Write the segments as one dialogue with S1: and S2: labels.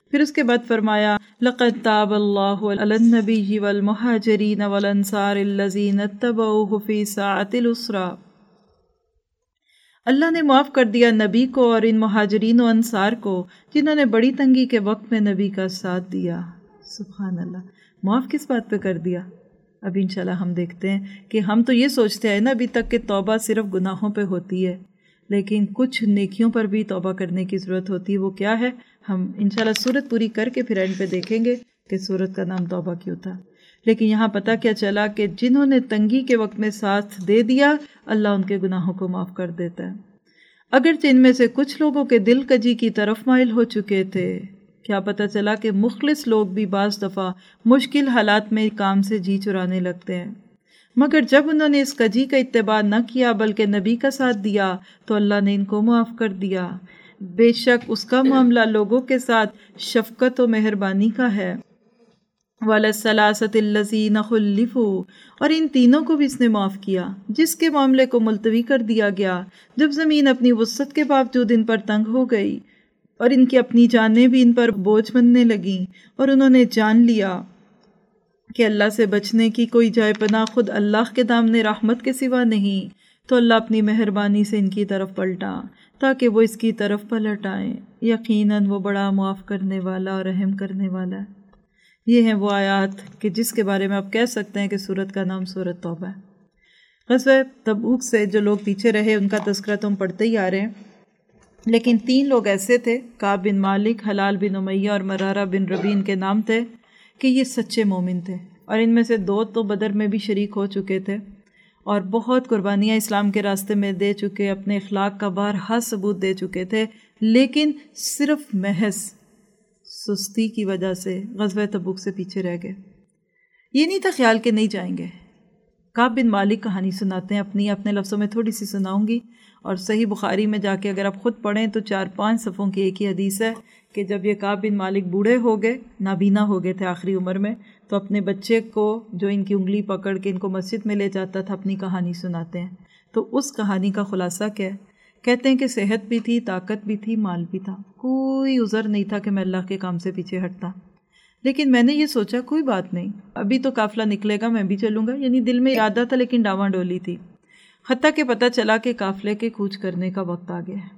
S1: پھر اس کے بعد فرمایا لقد تاب اللہ علی النبی والمہاجرین والانصار الذین اتبعوہ فی ساعۃ العسرہ، اللہ نے معاف کر دیا نبی کو اور ان مہاجرین و انصار کو جنہوں نے بڑی تنگی کے وقت میں نبی کا ساتھ دیا۔ سبحان اللہ، معاف کس بات پہ کر دیا؟ اب انشاءاللہ ہم دیکھتے ہیں کہ ہم تو یہ سوچتے ہیں نا ابھی تک کہ توبہ صرف گناہوں پہ ہوتی ہے، لیکن کچھ نیکیوں پر بھی توبہ کرنے کی ضرورت ہوتی ہے۔ وہ کیا ہے؟ ہم انشاءاللہ سورت پوری کر کے پھر اینڈ پہ دیکھیں گے کہ سورت کا نام توبہ کیوں تھا۔ لیکن یہاں پتہ کیا چلا کہ جنہوں نے تنگی کے وقت میں ساتھ دے دیا، اللہ ان کے گناہوں کو معاف کر دیتا ہے۔ اگرچہ ان میں سے کچھ لوگوں کے دل کجی کی طرف مائل ہو چکے تھے، کیا پتہ چلا کہ مخلص لوگ بھی بعض دفعہ مشکل حالات میں کام سے جی چرانے لگتے ہیں، مگر جب انہوں نے اس کجی کا اتباع نہ کیا بلکہ نبی کا ساتھ دیا تو اللہ نے ان کو معاف کر دیا۔ بے شک اس کا معاملہ لوگوں کے ساتھ شفقت و مہربانی کا ہے۔ وَلَلثَّلَاثَةِ الَّذِينَ خُلِّفُوا، اور ان تینوں کو بھی اس نے معاف کیا جس کے معاملے کو ملتوی کر دیا گیا جب زمین اپنی وسعت کے باوجود ان پر تنگ ہو گئی اور ان کی اپنی جانیں بھی ان پر بوجھ بننے لگیں، اور انہوں نے جان لیا کہ اللہ سے بچنے کی کوئی جائے پناہ خود اللہ کے دامن رحمت کے سوا نہیں، تو اللہ اپنی مہربانی سے ان کی طرف پلٹا تاکہ وہ اس کی طرف پلٹ آئیں۔ یقیناً وہ بڑا معاف کرنے والا اور رحم کرنے والا ہے۔ یہ ہیں وہ آیات کہ جس کے بارے میں آپ کہہ سکتے ہیں کہ سورت کا نام سورت توبہ ہے۔ غزوہ تبوک سے جو لوگ پیچھے رہے ان کا تذکرہ تو ہم پڑھتے ہی آ رہے ہیں، لیکن 3 لوگ ایسے تھے، کعب بن مالک، حلال بن امیہ اور مرارہ بن ربیع کے نام تھے، کہ یہ سچے مومن تھے، اور ان میں سے 2 تو بدر میں بھی شریک ہو چکے تھے اور بہت قربانیاں اسلام کے راستے میں دے چکے، اپنے اخلاق کا بارہا ثبوت دے چکے تھے، لیکن صرف محض سستی کی وجہ سے غزوہ تبوک سے پیچھے رہ گئے۔ یہ نہیں تھا خیال کہ نہیں جائیں گے۔ کعب بن مالک کہانی سناتے ہیں، اپنے لفظوں میں تھوڑی سی سناؤں گی، اور صحیح بخاری میں جا کے اگر آپ خود پڑھیں تو 4-5 صفحوں کی ایک ہی حدیث ہے کہ جب یہ کعب بن مالک بوڑھے ہو گئے، نابینا ہو گئے تھے آخری عمر میں، تو اپنے بچے کو جو ان کی انگلی پکڑ کے ان کو مسجد میں لے جاتا تھا اپنی کہانی سناتے ہیں۔ تو اس کہانی کا خلاصہ کیا ہے؟ کہتے ہیں کہ صحت بھی تھی، طاقت بھی تھی، مال بھی تھا، کوئی عذر نہیں تھا کہ میں اللہ کے کام سے پیچھے ہٹتا، لیکن میں نے یہ سوچا کوئی بات نہیں، ابھی تو قافلہ نکلے گا، میں بھی چلوں گا، یعنی دل میں ارادہ تھا لیکن ڈاواں ڈولی تھی، حتیٰ کہ پتہ چلا کہ قافلے کے کوچ کرنے کا وقت آ گیا ہے۔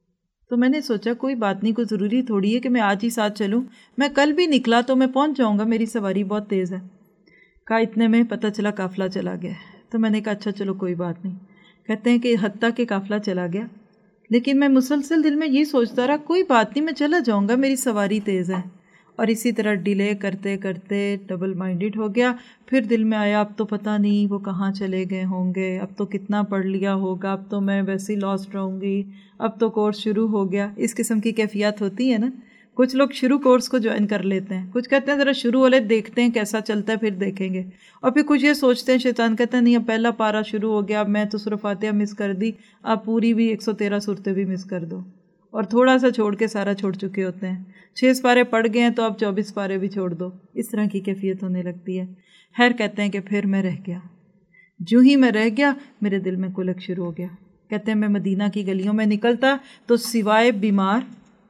S1: تو میں نے سوچا کوئی بات نہیں، کوئی ضروری تھوڑی ہے کہ میں آج ہی ساتھ چلوں، میں کل بھی نکلا تو میں پہنچ جاؤں گا، میری سواری بہت تیز ہے۔ کہا اتنے میں پتہ چلا قافلہ چلا گیا، تو میں نے کہا اچھا چلو کوئی بات نہیں۔ کہتے ہیں کہ حتیٰ کہ قافلہ چلا گیا، لیکن میں مسلسل دل میں یہ سوچتا رہا کوئی بات نہیں، میں چلا جاؤں گا، میری سواری تیز ہے، اور اسی طرح ڈیلے کرتے کرتے ڈبل مائنڈڈ ہو گیا۔ پھر دل میں آیا اب تو پتہ نہیں وہ کہاں چلے گئے ہوں گے، اب تو کتنا پڑھ لیا ہوگا، اب تو میں ویسے ہی لاسٹ رہوں گی، اب تو کورس شروع ہو گیا۔ اس قسم کی کیفیات ہوتی ہے نا، کچھ لوگ شروع کورس کو جوائن کر لیتے ہیں، کچھ کہتے ہیں ذرا شروع والے دیکھتے ہیں کیسا چلتا ہے پھر دیکھیں گے، اور پھر کچھ یہ سوچتے ہیں، شیطان کہتا ہے نہیں اب پہلا پارہ شروع ہو گیا، اب میں تو سورہ فاتحہ مس کر دی، آپ پوری بھی 113 صورتیں بھی مس کر دو، اور تھوڑا سا چھوڑ کے سارا چھوڑ چکے ہوتے ہیں، 6 پارے پڑھ گئے ہیں تو اب 24 پارے بھی چھوڑ دو، اس طرح کی کیفیت ہونے لگتی ہے۔ خیر کہتے ہیں کہ پھر میں رہ گیا، جو ہی میں رہ گیا میرے دل میں کلک شروع ہو گیا۔ کہتے ہیں میں مدینہ کی گلیوں میں نکلتا تو سوائے بیمار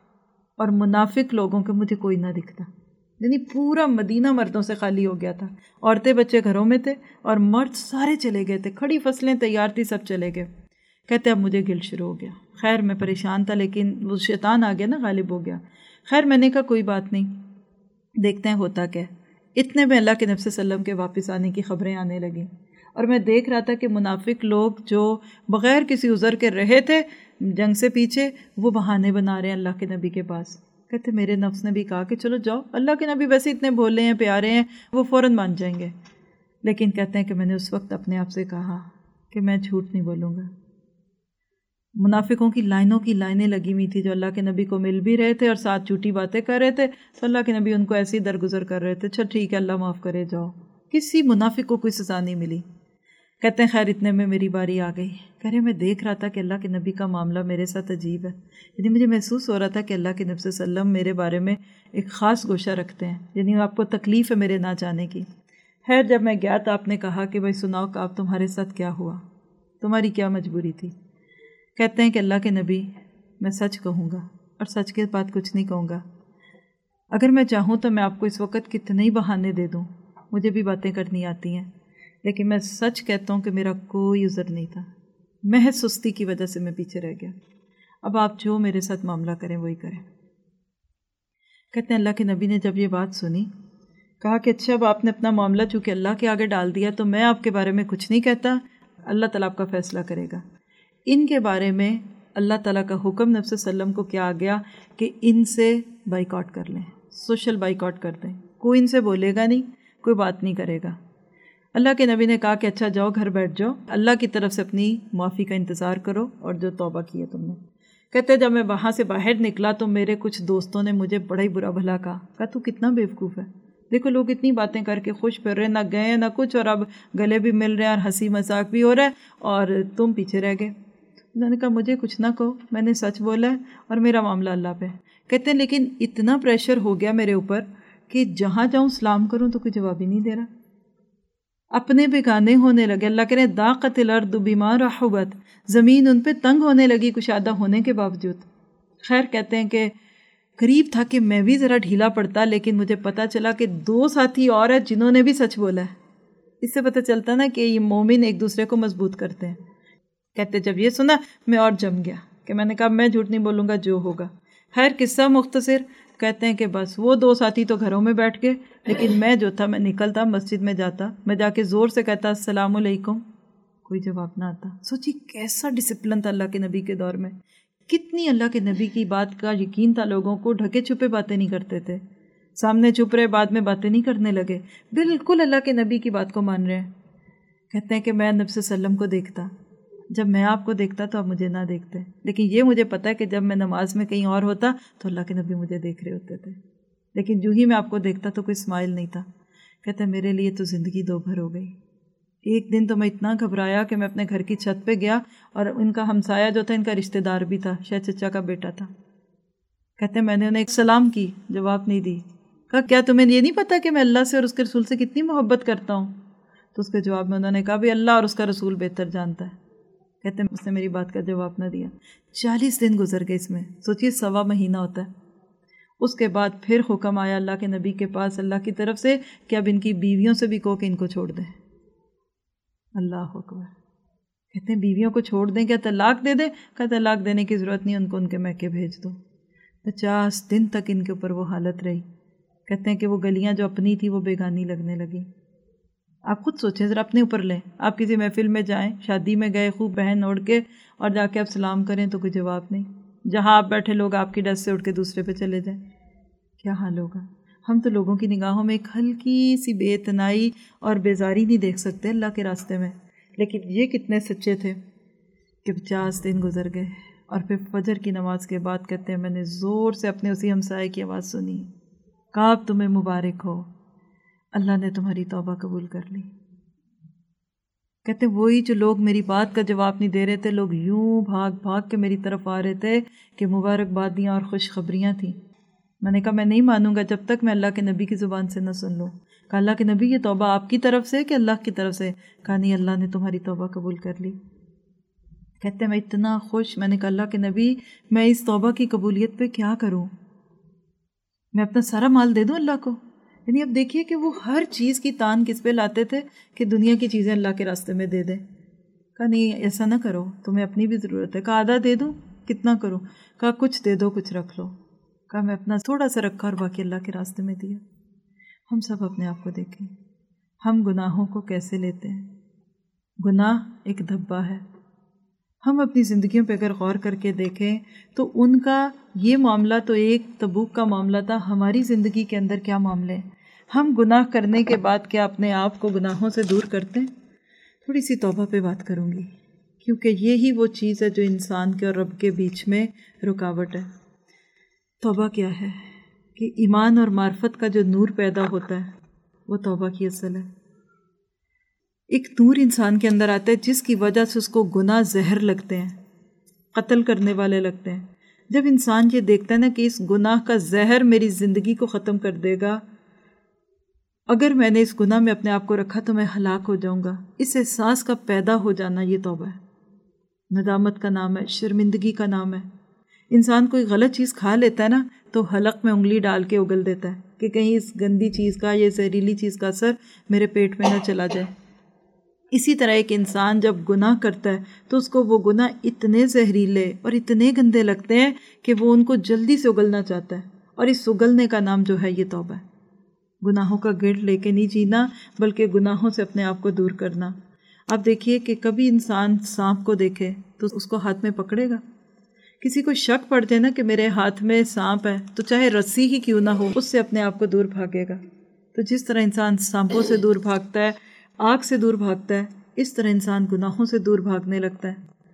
S1: اور منافق لوگوں کے مجھے کوئی نہ دکھتا، یعنی پورا مدینہ مردوں سے خالی ہو گیا تھا، عورتیں بچے گھروں میں تھے اور مرد سارے چلے گئے تھے، کھڑی فصلیں تیار تھی، سب چلے گئے۔ کہتے اب مجھے گل شروع ہو گیا، خیر میں پریشان تھا لیکن وہ شیطان آ گیا نا، غالب ہو گیا۔ خیر میں نے کہا کوئی بات نہیں، دیکھتے ہیں ہوتا کیا۔ اتنے میں اللہ کے نبی صلی اللہ علیہ وسلم کے واپس آنے کی خبریں آنے لگیں، اور میں دیکھ رہا تھا کہ منافق لوگ جو بغیر کسی عذر کے رہے تھے جنگ سے پیچھے، وہ بہانے بنا رہے ہیں اللہ کے نبی کے پاس۔ کہتے میرے نفس نے بھی کہا کہ چلو جاؤ، اللہ کے نبی ویسے اتنے بھولے ہیں، پیارے ہیں، وہ فوراً مان جائیں گے۔ لیکن کہتے ہیں کہ میں نے اس وقت اپنے آپ سے کہا کہ میں جھوٹ نہیں بولوں گا۔ منافقوں کی لائنیں لگی ہوئی تھی جو اللہ کے نبی کو مل بھی رہے تھے اور ساتھ جھوٹی باتیں کر رہے تھے، تو اللہ کے نبی ان کو ایسے ہی درگزر کر رہے تھے، اچھا ٹھیک ہے اللہ معاف کرے جاؤ، کسی منافق کو کوئی سزا نہیں ملی۔ کہتے ہیں خیر اتنے میں میری باری آ گئی، کہہ رہے میں دیکھ رہا تھا کہ اللہ کے نبی کا معاملہ میرے ساتھ عجیب ہے، یعنی مجھے محسوس ہو رہا تھا کہ اللہ کے نبی صلی اللہ علیہ وسلم میرے بارے میں ایک خاص گوشہ رکھتے ہیں، یعنی آپ کو تکلیف ہے میرے نہ جانے کی۔ خیر جب میں گیا تو آپ نے کہا کہ بھائی سناؤ کہ آپ تمہارے ساتھ کیا ہوا، تمہاری کیا مجبوری تھی؟ کہتے ہیں کہ اللہ کے نبی میں سچ کہوں گا اور سچ کے بعد کچھ نہیں کہوں گا، اگر میں چاہوں تو میں آپ کو اس وقت کتنے ہی بہانے دے دوں، مجھے بھی باتیں کرنی آتی ہیں، لیکن میں سچ کہتا ہوں کہ میرا کوئی عذر نہیں تھا، محض سستی کی وجہ سے میں پیچھے رہ گیا۔ اب آپ جو میرے ساتھ معاملہ کریں وہی کریں۔ کہتے ہیں اللہ کے نبی نے جب یہ بات سنی، کہا کہ اچھا اب آپ نے اپنا معاملہ چونکہ اللہ کے آگے ڈال دیا تو میں آپ کے بارے میں کچھ نہیں کہتا، اللہ تعالیٰ آپ کا فیصلہ کرے گا۔ ان کے بارے میں اللہ تعالیٰ کا حکم نبی صلی اللہ علیہ وسلم کو کیا آ گیا کہ ان سے بائیکاٹ کر لیں، سوشل بائیکاٹ کر دیں، کوئی ان سے بولے گا نہیں، کوئی بات نہیں کرے گا۔ اللہ کے نبی نے کہا کہ اچھا جاؤ گھر بیٹھ جاؤ، اللہ کی طرف سے اپنی معافی کا انتظار کرو اور جو توبہ کی ہے تم نے۔ کہتے جب میں وہاں سے باہر نکلا تو میرے کچھ دوستوں نے مجھے بڑا ہی برا بھلا کہا تو کتنا بیوقوف ہے، دیکھو لوگ اتنی باتیں کر کے خوش پھر رہے، نہ گئے نہ کچھ، اور اب گلے بھی مل رہے ہیں اور ہنسی مذاق بھی ہو رہا ہے اور تم پیچھے رہ گئے۔ انہوں نے کہا مجھے کچھ نہ کہو، میں نے سچ بولا ہے اور میرا معاملہ اللہ پہ۔ کہتے ہیں لیکن اتنا پریشر ہو گیا میرے اوپر کہ جہاں جاؤں سلام کروں تو کوئی جواب ہی نہیں دے رہا، اپنے بیگانے ہونے لگے۔ اللہ کہہ رہے ضاقت الارض بما رحبت، زمین ان پہ تنگ ہونے لگی کشادہ ہونے کے باوجود۔ خیر کہتے ہیں کہ قریب تھا کہ میں بھی ذرا ڈھیلا پڑتا، لیکن مجھے پتا چلا کہ 2 ساتھی اور ہیں جنہوں نے بھی سچ بولا ہے۔ اس سے پتہ چلتا نا کہ یہ مومن ایک دوسرے کو مضبوط کرتے ہیں۔ کہتے جب یہ سنا میں اور جم گیا کہ میں نے کہا میں جھوٹ نہیں بولوں گا، جو ہوگا۔ خیر قصہ مختصر، کہتے ہیں کہ بس وہ 2 ساتھی تو گھروں میں بیٹھ گئے، لیکن میں جو تھا میں نکلتا مسجد میں جاتا، میں جا کے زور سے کہتا السلام علیکم، کوئی جواب نہ آتا۔ سوچی کیسا ڈسپلن تھا اللہ کے نبی کے دور میں، کتنی اللہ کے نبی کی بات کا یقین تھا لوگوں کو، ڈھکے چھپے باتیں نہیں کرتے تھے، سامنے چھپ رہے بعد میں باتیں نہیں کرنے لگے، بالکل اللہ کے نبی کی بات کو مان رہے ہیں۔ کہتے ہیں کہ میں نبی صلی اللہ علیہ وسلم کو دیکھتا، جب میں آپ کو دیکھتا تو آپ مجھے نہ دیکھتے، لیکن یہ مجھے پتا ہے کہ جب میں نماز میں کہیں اور ہوتا تو اللہ کے نبی مجھے دیکھ رہے ہوتے تھے، لیکن جو ہی میں آپ کو دیکھتا تو کوئی اسمائل نہیں تھا۔ کہتے ہیں میرے لیے تو زندگی 2 بھر ہو گئی۔ ایک دن تو میں اتنا گھبرایا کہ میں اپنے گھر کی چھت پہ گیا، اور ان کا ہمسایہ جو تھا ان کا رشتہ دار بھی تھا، شاید چچا کا بیٹا تھا۔ کہتے ہیں میں نے انہیں ایک سلام کی، جواب نہیں دی۔ کہا کیا تمہیں یہ نہیں پتا کہ میں اللہ سے اور اس کے رسول سے کتنی محبت کرتا ہوں؟ تو اس کے جواب میں انہوں نے کہا بھی اللہ اور اس کا رسول بہتر جانتا ہے۔ کہتے ہیں اس نے میری بات کا جواب نہ دیا۔ 40 دن گزر گئے اس میں، سوچیے 1.25 مہینہ ہوتا ہے۔ اس کے بعد پھر حکم آیا اللہ کے نبی کے پاس اللہ کی طرف سے کہ اب ان کی بیویوں سے بھی کہو کہ ان کو چھوڑ دیں۔ اللہ اکبر۔ کہتے ہیں بیویوں کو چھوڑ دیں، کیا طلاق دے دیں؟ کہا طلاق دینے کی ضرورت نہیں، ان کو ان کے میکے بھیج دو۔ 50 دن تک ان کے اوپر وہ حالت رہی۔ کہتے ہیں کہ وہ گلیاں جو اپنی تھی وہ بیگانی لگنے لگی۔ آپ خود سوچیں ذرا، اپنے اوپر لیں، آپ کسی محفل میں جائیں، شادی میں گئے، خوب بہن اوڑھ کے، اور جا کے آپ سلام کریں تو کوئی جواب نہیں، جہاں آپ بیٹھے لوگ آپ کی ڈس سے اٹھ کے دوسرے پہ چلے جائیں، کیا حال ہوگا؟ ہم تو لوگوں کی نگاہوں میں ایک ہلکی سی بے اتنائی اور بیزاری نہیں دیکھ سکتے اللہ کے راستے میں، لیکن یہ کتنے سچے تھے کہ 50 دن گزر گئے، اور پھر فجر کی نماز کے بعد کہتے ہیں میں نے زور سے اپنے اسی ہمسائے کی آواز سنی، کہا اب تمہیں مبارک ہو، اللہ نے تمہاری توبہ قبول کر لی۔ کہتے ہیں وہی جو لوگ میری بات کا جواب نہیں دے رہے تھے، لوگ یوں بھاگ بھاگ کے میری طرف آ رہے تھے کہ مبارکبادیاں اور خوشخبریاں تھیں۔ میں نے کہا میں نہیں مانوں گا جب تک میں اللہ کے نبی کی زبان سے نہ سن لوں۔ کہا اللہ کے نبی یہ توبہ آپ کی طرف سے کہ اللہ کی طرف سے؟ کہا نہیں، اللہ نے تمہاری توبہ قبول کر لی۔ کہتے ہیں میں اتنا خوش، میں نے کہا اللہ کے نبی میں اس توبہ کی قبولیت پہ کیا کروں؟ میں اپنا سارا مال دے دوں اللہ کو؟ یعنی اب دیکھیے کہ وہ ہر چیز کی تان کس پہ لاتے تھے کہ دنیا کی چیزیں اللہ کے راستے میں دے دیں۔ کہا نہیں ایسا نہ کرو، تمہیں اپنی بھی ضرورت ہے۔ کہا آدھا دے دوں؟ کتنا کروں؟ کہا کچھ دے دو، کچھ رکھ لو۔ کہا میں اپنا تھوڑا سا رکھا اور باقی اللہ کے راستے میں دیا۔ ہم سب اپنے آپ کو دیکھیں، ہم گناہوں کو کیسے لیتے ہیں۔ گناہ ایک دھبا ہے، ہم اپنی زندگیوں پہ اگر غور کر کے دیکھیں تو ان کا یہ معاملہ تو ایک تبوک کا معاملہ تھا، ہماری زندگی کے اندر کیا معاملے ہیں؟ ہم گناہ کرنے کے بعد کیا اپنے آپ کو گناہوں سے دور کرتے ہیں؟ تھوڑی سی توبہ پہ بات کروں گی، کیونکہ یہی وہ چیز ہے جو انسان کے اور رب کے بیچ میں رکاوٹ ہے۔ توبہ کیا ہے کہ ایمان اور معرفت کا جو نور پیدا ہوتا ہے وہ توبہ کی اصل ہے۔ ایک نور انسان کے اندر آتا ہے جس کی وجہ سے اس کو گناہ زہر لگتے ہیں، قتل کرنے والے لگتے ہیں۔ جب انسان یہ دیکھتا ہے نا کہ اس گناہ کا زہر میری زندگی کو ختم کر دے گا، اگر میں نے اس گناہ میں اپنے آپ کو رکھا تو میں ہلاک ہو جاؤں گا، اس احساس کا پیدا ہو جانا یہ توبہ ہے۔ ندامت کا نام ہے، شرمندگی کا نام ہے۔ انسان کوئی غلط چیز کھا لیتا ہے نا تو حلق میں انگلی ڈال کے اگل دیتا ہے کہ کہیں اس گندی چیز کا یہ زہریلی چیز کا اثر میرے پیٹ میں نہ چلا جائے۔ اسی طرح ایک انسان جب گناہ کرتا ہے تو اس کو وہ گناہ اتنے زہریلے اور اتنے گندے لگتے ہیں کہ وہ ان کو جلدی سے اگلنا چاہتا ہے، اور اس اگلنے کا نام جو ہے یہ توبہ ہے۔ گناہوں کا گرد لے کے نہیں جینا بلکہ گناہوں سے اپنے آپ کو دور کرنا۔ آپ دیکھیے کہ کبھی انسان سانپ کو دیکھے تو اس کو ہاتھ میں پکڑے گا؟ کسی کو شک پڑ جائے نا کہ میرے ہاتھ میں سانپ ہے تو چاہے رسی ہی کیوں نہ ہو اس سے اپنے آپ کو دور بھاگے گا۔ تو جس طرح انسان سانپوں سے دور بھاگتا ہے، آگ سے دور بھاگتا ہے، اس طرح انسان گناہوں سے دور بھاگنے لگتا ہے۔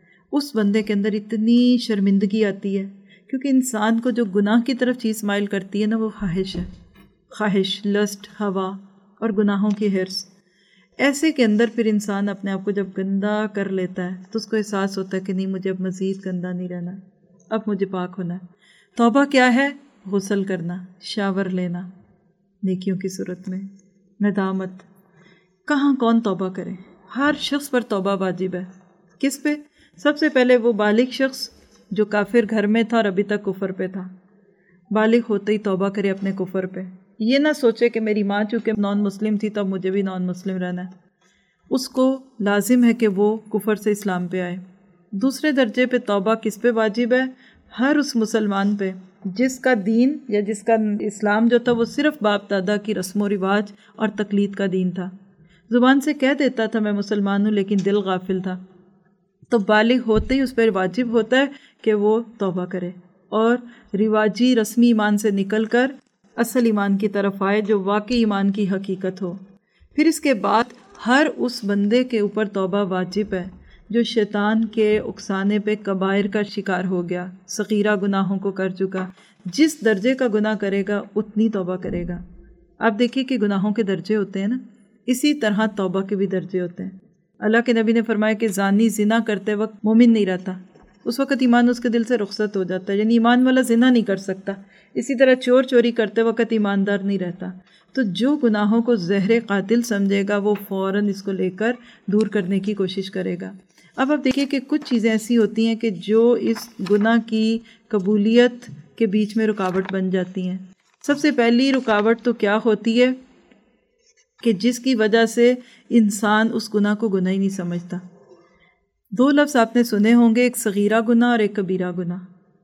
S1: اس بندے کے اندر اتنی شرمندگی آتی ہے کیونکہ انسان کو جو گناہ کی طرف چیز مائل کرتی ہے نا وہ خواہش ہے، خواہش، لسٹ، ہوا اور گناہوں کی حرص۔ ایسے کے اندر پھر انسان اپنے آپ کو جب گندا کر لیتا ہے تو اس کو احساس ہوتا ہے کہ نہیں، مجھے اب مزید گندا نہیں رہنا، اب مجھے پاک ہونا ہے۔ توبہ کیا ہے؟ غسل کرنا، شاور لینا نیکیوں کی صورت میں، ندامت۔ کہاں کون توبہ کرے؟ ہر شخص پر توبہ واجب ہے۔ کس پہ؟ سب سے پہلے وہ بالغ شخص جو کافر گھر میں تھا اور ابھی تک کفر پہ تھا، بالغ ہوتے ہی توبہ کرے اپنے کفر پہ۔ یہ نہ سوچے کہ میری ماں چونکہ نان مسلم تھی تو مجھے بھی نان مسلم رہنا ہے۔ اس کو لازم ہے کہ وہ کفر سے اسلام پہ آئے۔ دوسرے درجے پہ توبہ کس پہ واجب ہے؟ ہر اس مسلمان پہ جس کا دین یا جس کا اسلام جو تھا وہ صرف باپ دادا کی رسم و رواج اور تقلید کا دین تھا، زبان سے کہہ دیتا تھا میں مسلمان ہوں لیکن دل غافل تھا، تو بالغ ہوتے ہی اس پر واجب ہوتا ہے کہ وہ توبہ کرے اور رواجی رسمی ایمان سے نکل کر اصل ایمان کی طرف آئے جو واقعی ایمان کی حقیقت ہو۔ پھر اس کے بعد ہر اس بندے کے اوپر توبہ واجب ہے جو شیطان کے اکسانے پہ کبائر کا شکار ہو گیا، صغیرہ گناہوں کو کر چکا۔ جس درجے کا گناہ کرے گا اتنی توبہ کرے گا۔ آپ دیکھیے کہ گناہوں کے درجے ہوتے ہیں نا، اسی طرح توبہ کے بھی درجے ہوتے ہیں۔ اللہ کے نبی نے فرمایا کہ زانی زنا کرتے وقت مومن نہیں رہتا، اس وقت ایمان اس کے دل سے رخصت ہو جاتا ہے، یعنی ایمان والا زنا نہیں کر سکتا۔ اسی طرح چور چوری کرتے وقت ایماندار نہیں رہتا۔ تو جو گناہوں کو زہر قاتل سمجھے گا وہ فوراً اس کو لے کر دور کرنے کی کوشش کرے گا۔ اب آپ دیکھیے کہ کچھ چیزیں ایسی ہوتی ہیں کہ جو اس گناہ کی قبولیت کے بیچ میں رکاوٹ بن جاتی ہیں۔ سب سے پہلی رکاوٹ تو کیا ہوتی ہے کہ جس کی وجہ سے انسان اس گناہ کو گناہ ہی نہیں سمجھتا۔ دو لفظ آپ نے سنے ہوں گے، ایک صغیرہ گناہ اور ایک کبیرہ گناہ۔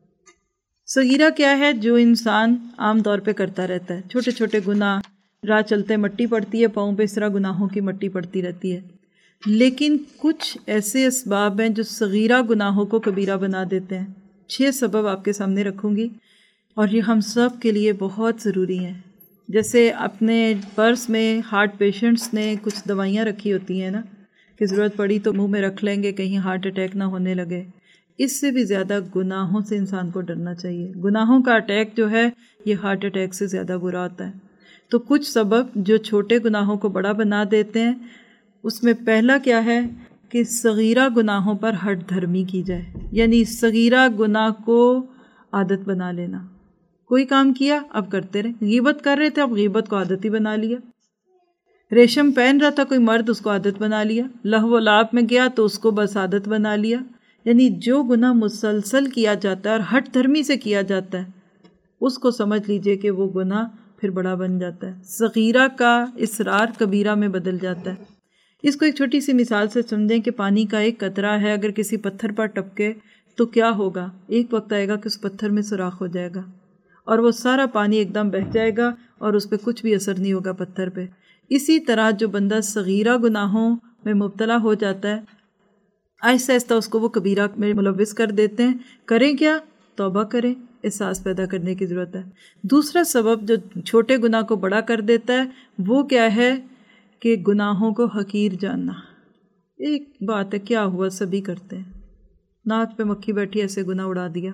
S1: صغیرہ کیا ہے؟ جو انسان عام طور پہ کرتا رہتا ہے، چھوٹے چھوٹے گناہ، راہ چلتے مٹی پڑتی ہے پاؤں پہ، اس طرح گناہوں کی مٹی پڑتی رہتی ہے۔ لیکن کچھ ایسے اسباب ہیں جو صغیرہ گناہوں کو کبیرہ بنا دیتے ہیں۔ 6 سبب آپ کے سامنے رکھوں گی اور یہ ہم سب کے لیے بہت ضروری ہیں۔ جیسے اپنے پرس میں ہارٹ پیشنٹس نے کچھ دوائیاں رکھی ہوتی ہیں نا کہ ضرورت پڑی تو منہ میں رکھ لیں گے کہیں ہارٹ اٹیک نہ ہونے لگے۔ اس سے بھی زیادہ گناہوں سے انسان کو ڈرنا چاہیے۔ گناہوں کا اٹیک جو ہے یہ ہارٹ اٹیک سے زیادہ برا ہوتا ہے۔ تو کچھ سبب جو چھوٹے گناہوں کو بڑا بنا دیتے ہیں، اس میں پہلا کیا ہے کہ صغیرہ گناہوں پر ہٹ دھرمی کی جائے، یعنی صغیرہ گناہ کو عادت بنا لینا۔ کوئی کام کیا اب کرتے رہے، غیبت کر رہے تھے اب غیبت کو عادت ہی بنا لیا، ریشم پہن رہا تھا کوئی مرد اس کو عادت بنا لیا، لہو و لعب میں گیا تو اس کو بس عادت بنا لیا۔ یعنی جو گناہ مسلسل کیا جاتا ہے اور ہٹ دھرمی سے کیا جاتا ہے اس کو سمجھ لیجئے کہ وہ گناہ پھر بڑا بن جاتا ہے، صغیرہ کا اصرار کبیرہ میں بدل جاتا ہے۔ اس کو ایک چھوٹی سی مثال سے سمجھیں کہ پانی کا ایک قطرہ ہے، اگر کسی پتھر پر ٹپکے تو کیا ہوگا؟ ایک وقت آئے گا کہ اس پتھر میں سوراخ ہو جائے گا اور وہ سارا پانی ایک دم بہہ جائے گا اور اس پہ کچھ بھی اثر نہیں ہوگا پتھر پہ۔ اسی طرح جو بندہ صغیرہ گناہوں میں مبتلا ہو جاتا ہے، آہستہ آہستہ اس کو وہ کبیرہ میں ملوث کر دیتے ہیں۔ کریں کیا؟ توبہ کریں، احساس پیدا کرنے کی ضرورت ہے۔ دوسرا سبب جو چھوٹے گناہ کو بڑا کر دیتا ہے وہ کیا ہے کہ گناہوں کو حقیر جاننا۔ ایک بات ہے، کیا ہوا، سبھی کرتے ہیں، ناک پہ مکھی بیٹھی ایسے گناہ اڑا دیا۔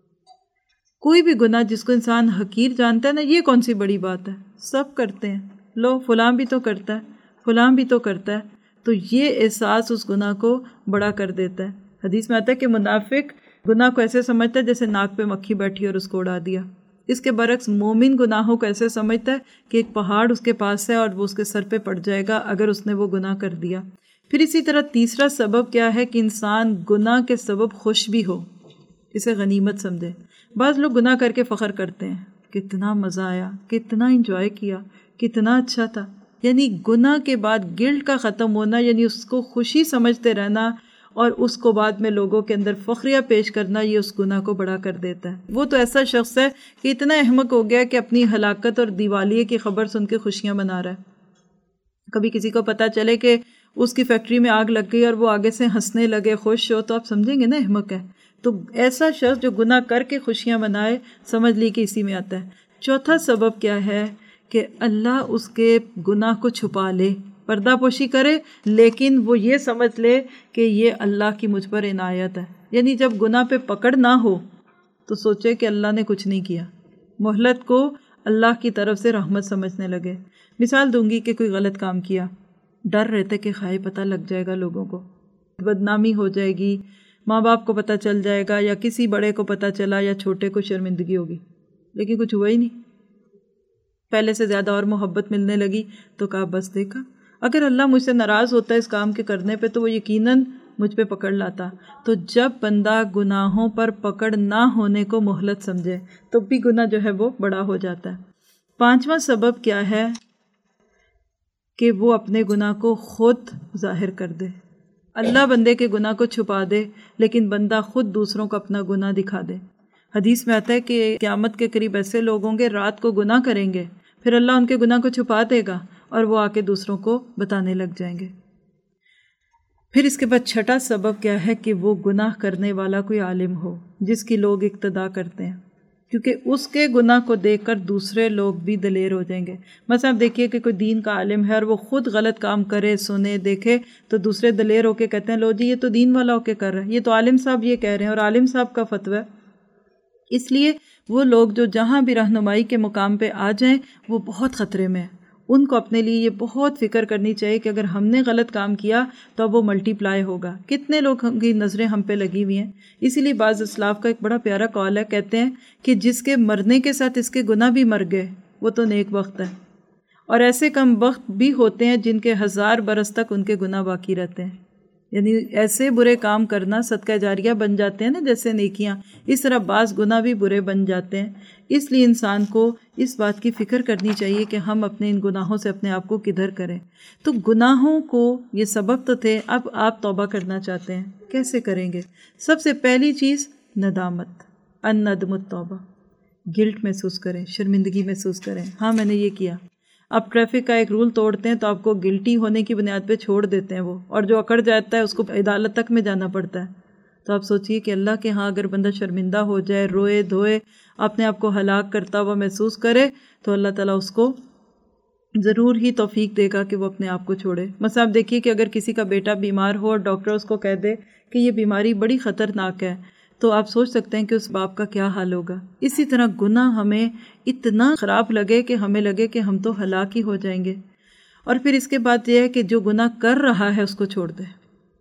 S1: کوئی بھی گناہ جس کو انسان حقیر جانتا ہے نا، یہ کون سی بڑی بات ہے، سب کرتے ہیں، لو فلاں بھی تو کرتا ہے، فلاں بھی تو کرتا ہے، تو یہ احساس اس گناہ کو بڑا کر دیتا ہے۔ حدیث میں آتا ہے کہ منافق گناہ کو ایسے سمجھتا ہے جیسے ناک پہ مکھی بیٹھی اور اس کو اڑا دیا۔ اس کے برعکس مومن گناہوں کو ایسے سمجھتا ہے کہ ایک پہاڑ اس کے پاس ہے اور وہ اس کے سر پہ پڑ جائے گا اگر اس نے وہ گناہ کر دیا۔ پھر اسی طرح تیسرا سبب کیا ہے کہ انسان گناہ کے سبب خوش بھی ہو، اسے غنیمت سمجھے۔ بعض لوگ گناہ کر کے فخر کرتے ہیں، کتنا مزہ آیا، کتنا انجوائے کیا، کتنا اچھا تھا۔ یعنی گناہ کے بعد گلٹ کا ختم ہونا، یعنی اس کو خوشی سمجھتے رہنا اور اس کو بعد میں لوگوں کے اندر فخریہ پیش کرنا، یہ اس گناہ کو بڑا کر دیتا ہے۔ وہ تو ایسا شخص ہے کہ اتنا احمق ہو گیا کہ اپنی ہلاکت اور دیوالیے کی خبر سن کے خوشیاں منا رہا ہے۔ کبھی کسی کو پتہ چلے کہ اس کی فیکٹری میں آگ لگ گئی اور وہ آگے سے ہنسنے لگے، خوش ہو، تو آپ سمجھیں گے نا احمق ہے۔ تو ایسا شخص جو گناہ کر کے خوشیاں منائے، سمجھ لی کہ اسی میں آتا ہے۔ چوتھا سبب کیا ہے کہ اللہ اس کے گناہ کو چھپا لے، پردہ پوشی کرے، لیکن وہ یہ سمجھ لے کہ یہ اللہ کی مجھ پر عنایت ہے۔ یعنی جب گناہ پہ پکڑ نہ ہو تو سوچے کہ اللہ نے کچھ نہیں کیا، مہلت کو اللہ کی طرف سے رحمت سمجھنے لگے۔ مثال دوں گی کہ کوئی غلط کام کیا، ڈر رہتے کہ خواہ پتہ لگ جائے گا، لوگوں کو بدنامی ہو جائے گی، ماں باپ کو پتہ چل جائے گا، یا کسی بڑے کو پتہ چلا، یا چھوٹے کو شرمندگی ہوگی، لیکن کچھ ہوا ہی نہیں۔ پہلے سے زیادہ اور محبت ملنے لگی تو کہا بس دیکھا، اگر اللہ مجھ سے ناراض ہوتا ہے اس کام کے کرنے پہ تو وہ یقیناً مجھ پہ پکڑ لاتا۔ تو جب بندہ گناہوں پر پکڑ نہ ہونے کو مہلت سمجھے تو بھی گناہ جو ہے وہ بڑا ہو جاتا ہے۔ پانچواں سبب کیا ہے کہ وہ اپنے گناہ کو خود ظاہر کر دے۔ اللہ بندے کے گناہ کو چھپا دے، لیکن بندہ خود دوسروں کو اپنا گناہ دکھا دے۔ حدیث میں آتا ہے کہ قیامت کے قریب ایسے لوگ ہوں گے رات کو گناہ کریں گے، پھر اللہ ان کے گناہ کو چھپا دے گا اور وہ آ کے دوسروں کو بتانے لگ جائیں گے۔ پھر اس کے بعد چھٹا سبب کیا ہے کہ وہ گناہ کرنے والا کوئی عالم ہو جس کی لوگ اقتداء کرتے ہیں، کیونکہ اس کے گناہ کو دیکھ کر دوسرے لوگ بھی دلیر ہو جائیں گے۔ مثلا آپ دیکھیے کہ کوئی دین کا عالم ہے اور وہ خود غلط کام کرے، سنے، دیکھے، تو دوسرے دلیر ہو کے کہتے ہیں لو جی یہ تو دین والا ہو کے کر رہا ہے، یہ تو عالم صاحب یہ کہہ رہے ہیں اور عالم صاحب کا فتویٰ ہے۔ اس لیے وہ لوگ جو جہاں بھی رہنمائی کے مقام پہ آ جائیں وہ بہت خطرے میں ہیں۔ ان کو اپنے لیے یہ بہت فکر کرنی چاہیے کہ اگر ہم نے غلط کام کیا تو اب وہ ملٹی پلائی ہوگا۔ کتنے لوگ کی نظریں ہم پہ لگی ہوئی ہیں۔ اسی لیے بعض اسلاف کا ایک بڑا پیارا قول ہے، کہتے ہیں کہ جس کے مرنے کے ساتھ اس کے گناہ بھی مر گئے وہ تو نیک بخت ہے، اور ایسے کم بخت بھی ہوتے ہیں جن کے 1000 برس تک ان کے گناہ باقی رہتے ہیں۔ یعنی ایسے برے کام کرنا صدقہ جاریہ بن جاتے ہیں نا جیسے نیکیاں، اس طرح بعض گناہ بھی برے بن جاتے ہیں۔ اس لیے انسان کو اس بات کی فکر کرنی چاہیے کہ ہم اپنے ان گناہوں سے اپنے آپ کو کدھر کریں۔ تو گناہوں کو یہ سبب تو تھے، اب آپ توبہ کرنا چاہتے ہیں، کیسے کریں گے؟ سب سے پہلی چیز ندامت، الندم التوبہ، گلٹ محسوس کریں، شرمندگی محسوس کریں، ہاں میں نے یہ کیا۔ آپ ٹریفک کا ایک رول توڑتے ہیں تو آپ کو گلٹی ہونے کی بنیاد پہ چھوڑ دیتے ہیں وہ، اور جو اکڑ جاتا ہے اس کو عدالت تک میں جانا پڑتا ہے۔ تو آپ سوچئے کہ اللہ کے ہاں اگر بندہ شرمندہ ہو جائے، روئے دھوئے، اپنے آپ کو ہلاک کرتا ہوا محسوس کرے تو اللہ تعالیٰ اس کو ضرور ہی توفیق دے گا کہ وہ اپنے آپ کو چھوڑے۔ مثلا آپ دیکھیے کہ اگر کسی کا بیٹا بیمار ہو اور ڈاکٹر اس کو کہہ دے کہ یہ بیماری بڑی خطرناک ہے، تو آپ سوچ سکتے ہیں کہ اس باپ کا کیا حال ہوگا۔ اسی طرح گناہ ہمیں اتنا خراب لگے کہ ہمیں لگے کہ ہم تو ہلاک ہی ہو جائیں گے۔ اور پھر اس کے بعد یہ ہے کہ جو گناہ کر رہا ہے اس کو چھوڑ دے۔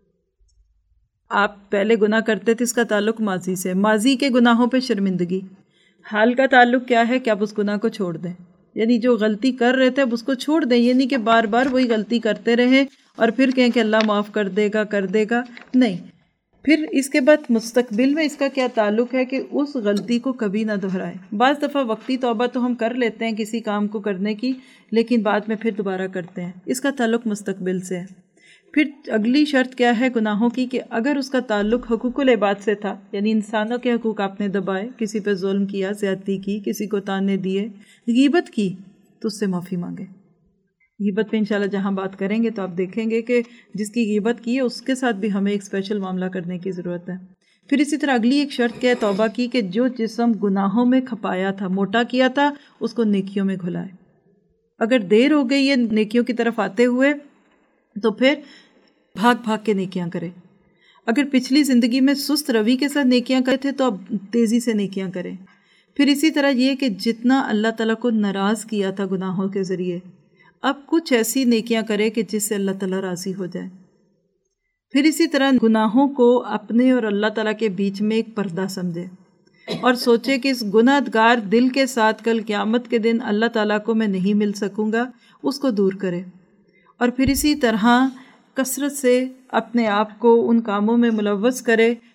S1: آپ پہلے گناہ کرتے تھے، اس کا تعلق ماضی سے، ماضی کے گناہوں پہ شرمندگی۔ حال کا تعلق کیا ہے کہ آپ اس گناہ کو چھوڑ دیں، یعنی جو غلطی کر رہے تھے اب اس کو چھوڑ دیں، یہ نہیں کہ بار بار وہی غلطی کرتے رہیں اور پھر کہیں کہ اللہ معاف کر دے گا، نہیں۔ پھر اس کے بعد مستقبل میں اس کا کیا تعلق ہے کہ اس غلطی کو کبھی نہ دہرائے۔ بعض دفعہ وقتی توبہ تو ہم کر لیتے ہیں کسی کام کو کرنے کی، لیکن بعد میں پھر دوبارہ کرتے ہیں، اس کا تعلق مستقبل سے ہے۔ پھر اگلی شرط کیا ہے گناہوں کی کہ اگر اس کا تعلق حقوق العباد سے تھا، یعنی انسانوں کے حقوق آپ نے دبائے، کسی پہ ظلم کیا، زیادتی کی، کسی کو تانے دیے، غیبت کی، تو اس سے معافی مانگے۔ غیبت پہ انشاءاللہ جہاں بات کریں گے تو آپ دیکھیں گے کہ جس کی غیبت کی ہے اس کے ساتھ بھی ہمیں ایک اسپیشل معاملہ کرنے کی ضرورت ہے۔ پھر اسی طرح اگلی ایک شرط کیا ہے توبہ کی کہ جو جسم گناہوں میں کھپایا تھا، موٹا کیا تھا، اس کو نیکیوں میں گھلائے۔ اگر دیر ہو گئی ہے نیکیوں کی طرف آتے ہوئے تو پھر بھاگ کے نیکیاں کرے۔ اگر پچھلی زندگی میں سست روی کے ساتھ نیکیاں کرے تھے تو اب تیزی سے نیکیاں کریں۔ پھر اسی طرح یہ کہ جتنا اللہ تعالیٰ کو ناراض کیا تھا گناہوں کے ذریعے، اب کچھ ایسی نیکیاں کرے کہ جس سے اللہ تعالیٰ راضی ہو جائے۔ پھر اسی طرح گناہوں کو اپنے اور اللہ تعالیٰ کے بیچ میں ایک پردہ سمجھے اور سوچے کہ اس گناہ گار دل کے ساتھ کل قیامت کے دن اللہ تعالیٰ کو میں نہیں مل سکوں گا، اس کو دور کرے۔ اور پھر اسی طرح کثرت سے اپنے آپ کو ان کاموں میں ملوث کرے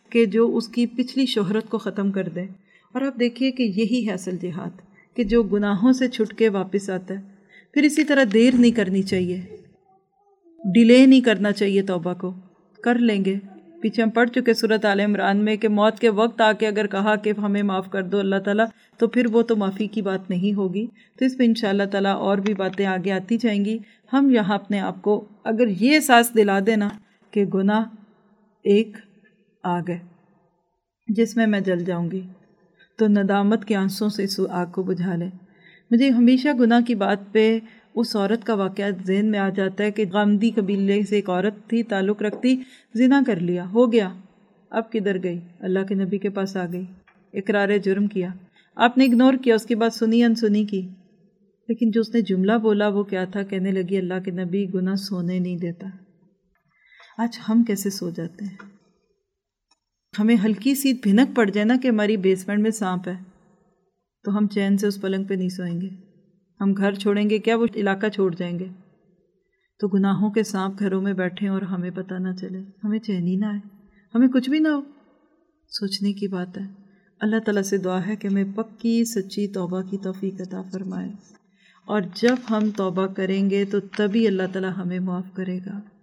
S1: کہ جو اس کی پچھلی شہرت کو ختم کر دے۔ اور آپ دیکھیے کہ یہی ہے اصل جہاد، کہ جو گناہوں سے چھٹ کے واپس آتا ہے۔ پھر اسی طرح دیر نہیں کرنی چاہیے، ڈیلے نہیں کرنا چاہیے توبہ کو، کر لیں گے۔ پیچھے ہم پڑھ چکے سورۃ آل عمران میں کہ موت کے وقت آ کے اگر کہا کہ ہمیں معاف کر دو اللہ تعالیٰ، تو پھر وہ تو معافی کی بات نہیں ہوگی۔ تو اس پہ انشاءاللہ تعالیٰ اور بھی باتیں آگے آتی جائیں گی۔ ہم یہاں اپنے آپ کو اگر یہ احساس دلا دینا کہ گناہ ایک آگ ہے جس میں جل جاؤں گی، تو ندامت کے آنسوں سے اس آگ کو بجھا لیں۔ مجھے ہمیشہ گناہ کی بات پہ اس عورت کا واقعہ ذہن میں آ جاتا ہے کہ غامدی قبیلے سے ایک عورت تھی، تعلق رکھتی، زنا کر لیا، ہو گیا، اب کدھر گئی؟ اللہ کے نبی کے پاس آ گئی، اقرار جرم کیا، آپ نے اگنور کیا، اس کی بات سنی انسنی کی، لیکن جو اس نے جملہ بولا وہ کیا تھا؟ کہنے لگی اللہ کے نبی گناہ سونے نہیں دیتا۔ آج ہم کیسے سو جاتے ہیں؟ ہمیں ہلکی سی بھنک پڑ جائے نا کہ ہماری بیسمنٹ میں سانپ ہے، تو ہم چین سے اس پلنگ پہ نہیں سوئیں گے، ہم گھر چھوڑیں گے کیا، وہ علاقہ چھوڑ جائیں گے۔ تو گناہوں کے سانپ گھروں میں بیٹھیں اور ہمیں پتہ نہ چلے، ہمیں چین ہی نہ آئے، ہمیں کچھ بھی نہ ہو۔ سوچنے کی بات ہے۔ اللہ تعالیٰ سے دعا ہے کہ ہمیں پکی سچی توبہ کی توفیق عطا فرمائے، اور جب ہم توبہ کریں گے تو تبھی اللہ تعالیٰ ہمیں معاف کرے گا۔